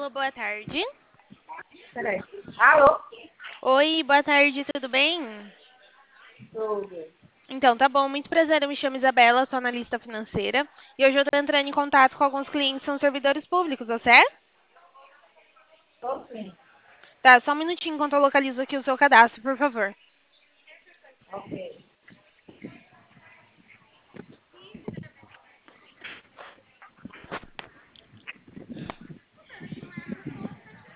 Alô, boa tarde. Peraí. Alô? Oi, boa tarde, tudo bem? Tudo. Então, tá bom, muito prazer, eu me chamo Isabela, sou analista financeira e hoje eu tô entrando em contato com alguns clientes que são servidores públicos, você é? Tô sim. Tá, só um minutinho enquanto eu localizo aqui o seu cadastro, por favor. Ok.